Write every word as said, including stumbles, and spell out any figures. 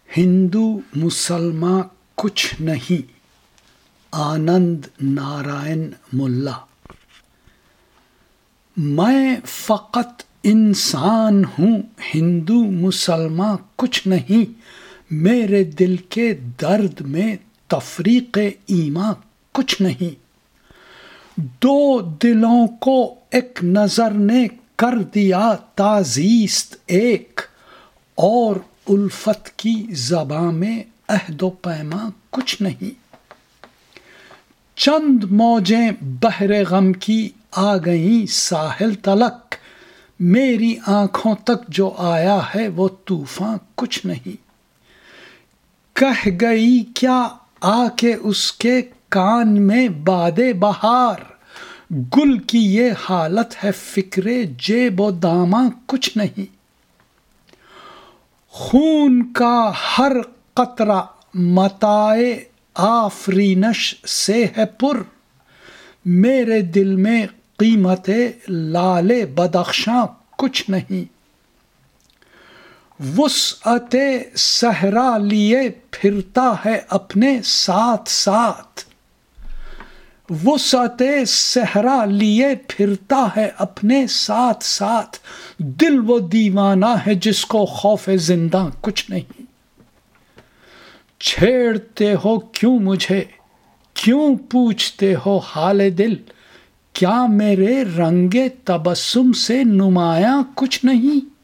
ہندو مسلمان کچھ نہیں، آنند نارائن ملا۔ میں فقط انسان ہوں، ہندو مسلمان کچھ نہیں، میرے دل کے درد میں تفریق ایمان کچھ نہیں۔ دو دلوں کو ایک نظر نے کر دیا تازیست ایک، اور الفت کی زباں میں عہد و پیمان کچھ نہیں۔ چند موجیں بحر غم کی آ گئیں ساحل تلک، میری آنکھوں تک جو آیا ہے وہ طوفان کچھ نہیں۔ کہہ گئی کیا آ کے اس کے کان میں باد بہار، گل کی یہ حالت ہے فکر جیب و داماں کچھ نہیں۔ خون کا ہر قطرہ متاع آفرینش سے ہے پر، میرے دل میں قیمت لعل بدخشاں کچھ نہیں۔ وسعت صحرا لیے پھرتا ہے اپنے ساتھ ساتھ، وسعت صحرا لیے پھرتا ہے اپنے ساتھ ساتھ، دل وہ دیوانہ ہے جس کو خوف زندہ کچھ نہیں۔ چھیڑتے ہو کیوں مجھے، کیوں پوچھتے ہو حال دل، کیا میرے رنگ تبسم سے نمایاں کچھ نہیں۔